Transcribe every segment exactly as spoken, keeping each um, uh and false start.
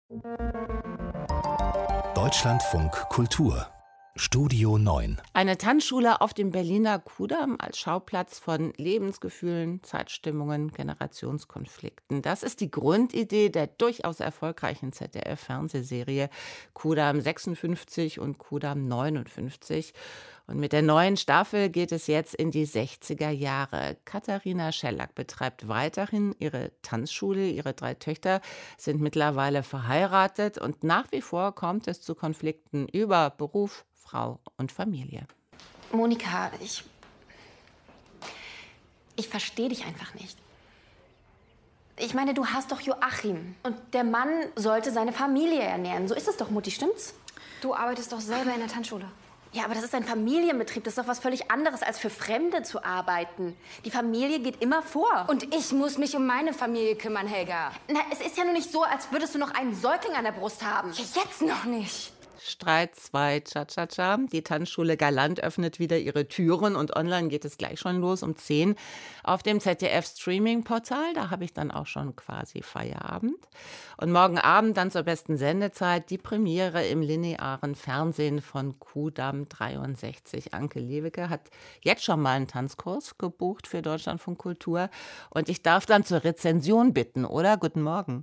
Deutschlandfunk Kultur Studio neun. Eine Tanzschule auf dem Berliner Kudamm als Schauplatz von Lebensgefühlen, Zeitstimmungen, Generationskonflikten. Das ist die Grundidee der durchaus erfolgreichen Z D F-Fernsehserie Kudamm sechsundfünfzig und Kudamm neunundfünfzig. Und mit der neuen Staffel geht es jetzt in die sechziger Jahre. Katharina Schellack betreibt weiterhin ihre Tanzschule. Ihre drei Töchter sind mittlerweile verheiratet und nach wie vor kommt es zu Konflikten über Beruf, Frau und Familie. Monika, ich. Ich verstehe dich einfach nicht. Ich meine, du hast doch Joachim. Und der Mann sollte seine Familie ernähren. So ist es doch, Mutti, stimmt's? Du arbeitest doch selber in der Tanzschule. Ja, aber das ist ein Familienbetrieb. Das ist doch was völlig anderes, als für Fremde zu arbeiten. Die Familie geht immer vor. Und ich muss mich um meine Familie kümmern, Helga. Na, es ist ja nur nicht so, als würdest du noch einen Säugling an der Brust haben. Ja, jetzt noch nicht. Streit zwei, Cha-Cha-Cha. Die Tanzschule Galant öffnet wieder ihre Türen und online geht es gleich schon los um zehn auf dem Z D F-Streaming-Portal. Da habe ich dann auch schon quasi Feierabend. Und morgen Abend dann zur besten Sendezeit die Premiere im linearen Fernsehen von Kudamm dreiundsechzig. Anke Lewicke hat jetzt schon mal einen Tanzkurs gebucht für Deutschlandfunk Kultur. Und ich darf dann zur Rezension bitten, oder? Guten Morgen.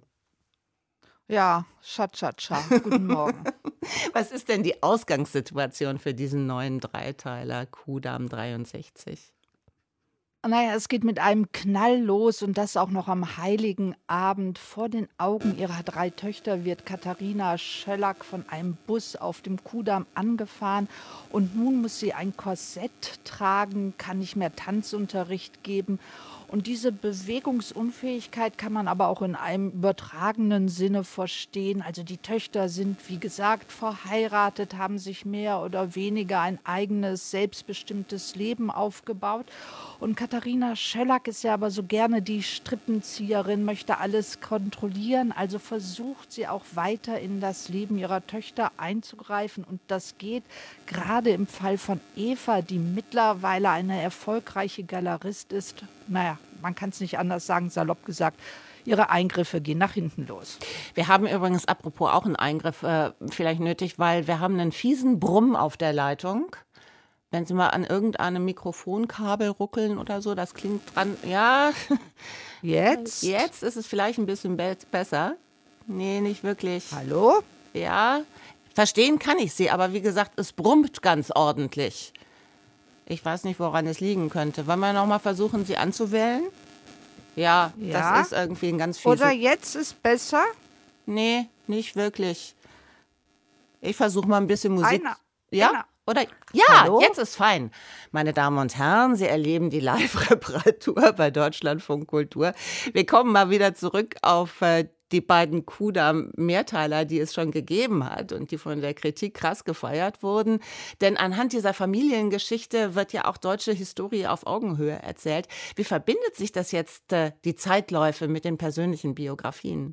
Ja, Cha-Cha-Cha. Guten Morgen. Was ist denn die Ausgangssituation für diesen neuen Dreiteiler Kudamm dreiundsechzig? Naja, es geht mit einem Knall los und das auch noch am Heiligen Abend. Vor den Augen ihrer drei Töchter wird Katharina Schellack von einem Bus auf dem Kudamm angefahren und nun muss sie ein Korsett tragen, kann nicht mehr Tanzunterricht geben. Und diese Bewegungsunfähigkeit kann man aber auch in einem übertragenen Sinne verstehen. Also die Töchter sind, wie gesagt, verheiratet, haben sich mehr oder weniger ein eigenes, selbstbestimmtes Leben aufgebaut. Und Katharina Schellack ist ja aber so gerne die Strippenzieherin, möchte alles kontrollieren. Also versucht sie auch weiter in das Leben ihrer Töchter einzugreifen. Und das geht gerade im Fall von Eva, die mittlerweile eine erfolgreiche Galerist ist. Naja, man kann es nicht anders sagen, salopp gesagt. Ihre Eingriffe gehen nach hinten los. Wir haben übrigens, apropos auch einen Eingriff äh, vielleicht nötig, weil wir haben einen fiesen Brumm auf der Leitung. Wenn Sie mal an irgendeinem Mikrofonkabel ruckeln oder so, das klingt dran. Ja, Jetzt? Jetzt ist es vielleicht ein bisschen be- besser. Nee, nicht wirklich. Hallo? Ja, verstehen kann ich Sie, aber wie gesagt, es brummt ganz ordentlich. Ich weiß nicht, woran es liegen könnte. Wollen wir noch mal versuchen, Sie anzuwählen? Ja, Ja. das ist irgendwie ein ganz fieses... Oder jetzt ist besser? Nee, nicht wirklich. Ich versuche mal ein bisschen Musik... Einer. Ja? Einer. Oder? Ja, Hallo? jetzt ist fein. Meine Damen und Herren, Sie erleben die Live-Reparatur bei Deutschlandfunk Kultur. Wir kommen mal wieder zurück auf äh, die beiden Kudamm-Mehrteiler, die es schon gegeben hat und die von der Kritik krass gefeiert wurden. Denn anhand dieser Familiengeschichte wird ja auch deutsche Historie auf Augenhöhe erzählt. Wie verbindet sich das jetzt, äh, die Zeitläufe, mit den persönlichen Biografien?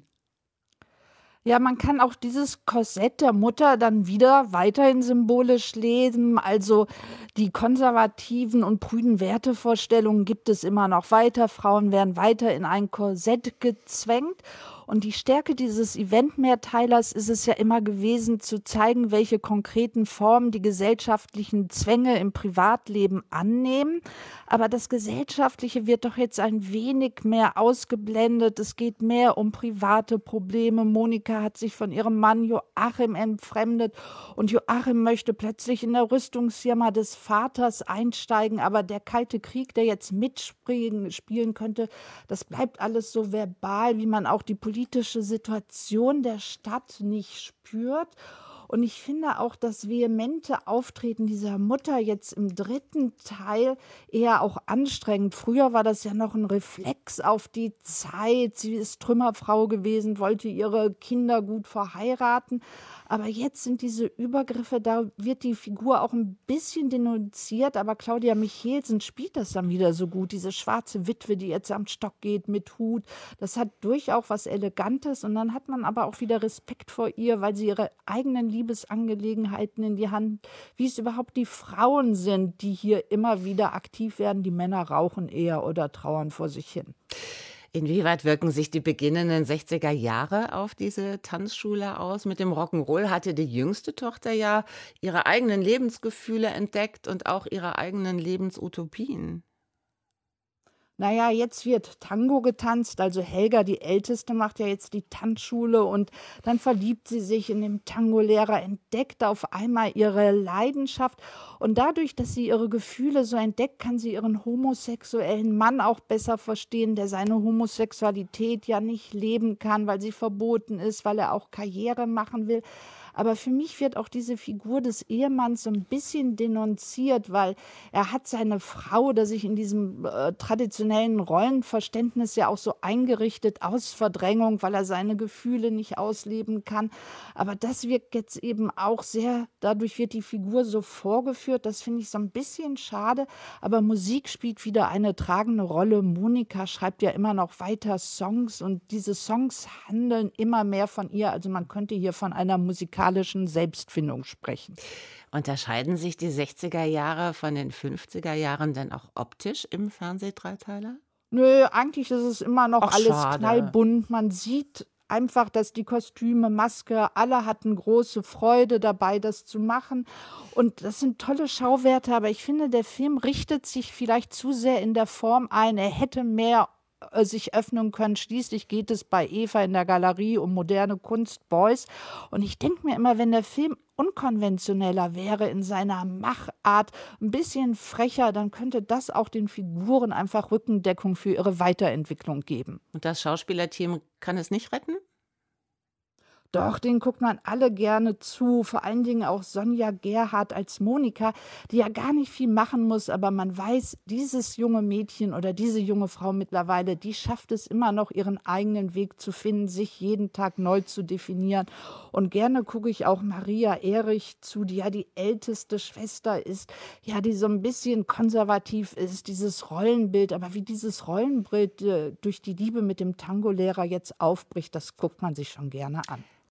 Ja, man kann auch dieses Korsett der Mutter dann wieder weiterhin symbolisch lesen. Also die konservativen und prüden Wertevorstellungen gibt es immer noch weiter. Frauen werden weiter in ein Korsett gezwängt. Und die Stärke dieses Event-Mehrteilers ist es ja immer gewesen, zu zeigen, welche konkreten Formen die gesellschaftlichen Zwänge im Privatleben annehmen. Aber das Gesellschaftliche wird doch jetzt ein wenig mehr ausgeblendet. Es geht mehr um private Probleme. Monika hat sich von ihrem Mann Joachim entfremdet und Joachim möchte plötzlich in der Rüstungsfirma des Vaters einsteigen. Aber der Kalte Krieg, der jetzt mitspielen spielen könnte, das bleibt alles so verbal, wie man auch die politische Situation der Stadt nicht spürt. Und ich finde auch das vehemente Auftreten dieser Mutter jetzt im dritten Teil eher auch anstrengend. Früher war das ja noch ein Reflex auf die Zeit. Sie ist Trümmerfrau gewesen, wollte ihre Kinder gut verheiraten. Aber jetzt sind diese Übergriffe, da wird die Figur auch ein bisschen denunziert. Aber Claudia Michelsen spielt das dann wieder so gut. Diese schwarze Witwe, die jetzt am Stock geht mit Hut. Das hat durchaus was Elegantes. Und dann hat man aber auch wieder Respekt vor ihr, weil sie ihre eigenen Liebesangelegenheiten in die Hand, wie es überhaupt die Frauen sind, die hier immer wieder aktiv werden. Die Männer rauchen eher oder trauern vor sich hin. Inwieweit wirken sich die beginnenden sechziger Jahre auf diese Tanzschule aus? Mit dem Rock'n'Roll hatte die jüngste Tochter ja ihre eigenen Lebensgefühle entdeckt und auch ihre eigenen Lebensutopien. Na ja, jetzt wird Tango getanzt, also Helga, die Älteste, macht ja jetzt die Tanzschule und dann verliebt sie sich in den Tango-Lehrer, entdeckt auf einmal ihre Leidenschaft und dadurch, dass sie ihre Gefühle so entdeckt, kann sie ihren homosexuellen Mann auch besser verstehen, der seine Homosexualität ja nicht leben kann, weil sie verboten ist, weil er auch Karriere machen will. Aber für mich wird auch diese Figur des Ehemanns so ein bisschen denunziert, weil er hat seine Frau, der sich in diesem äh, traditionellen Rollenverständnis ja auch so eingerichtet aus Verdrängung, weil er seine Gefühle nicht ausleben kann. Aber das wirkt jetzt eben auch sehr, dadurch wird die Figur so vorgeführt, das finde ich so ein bisschen schade. Aber Musik spielt wieder eine tragende Rolle. Monika schreibt ja immer noch weiter Songs und diese Songs handeln immer mehr von ihr. Also man könnte hier von einer musikalischen Selbstfindung sprechen. Unterscheiden sich die sechziger Jahre von den fünfziger Jahren denn auch optisch im Fernsehdreiteiler? Nö, eigentlich ist es immer noch Ach, alles schade. knallbunt. Man sieht einfach, dass die Kostüme, Maske, alle hatten große Freude dabei, das zu machen. Und das sind tolle Schauwerte, aber ich finde, der Film richtet sich vielleicht zu sehr in der Form ein. Er hätte mehr äh, sich öffnen können. Schließlich geht es bei Eva in der Galerie um moderne Kunst, Beuys. Und ich denke mir immer, wenn der Film unkonventioneller wäre in seiner Machart, ein bisschen frecher, dann könnte das auch den Figuren einfach Rückendeckung für ihre Weiterentwicklung geben. Und das Schauspielerteam kann es nicht retten? Doch, den guckt man alle gerne zu, vor allen Dingen auch Sonja Gerhardt als Monika, die ja gar nicht viel machen muss, aber man weiß, dieses junge Mädchen oder diese junge Frau mittlerweile, die schafft es immer noch, ihren eigenen Weg zu finden, sich jeden Tag neu zu definieren. Und gerne gucke ich auch Maria Erich zu, die ja die älteste Schwester ist, ja, die so ein bisschen konservativ ist, dieses Rollenbild, aber wie dieses Rollenbild äh, durch die Liebe mit dem Tango-Lehrer jetzt aufbricht, das guckt man sich schon gerne an.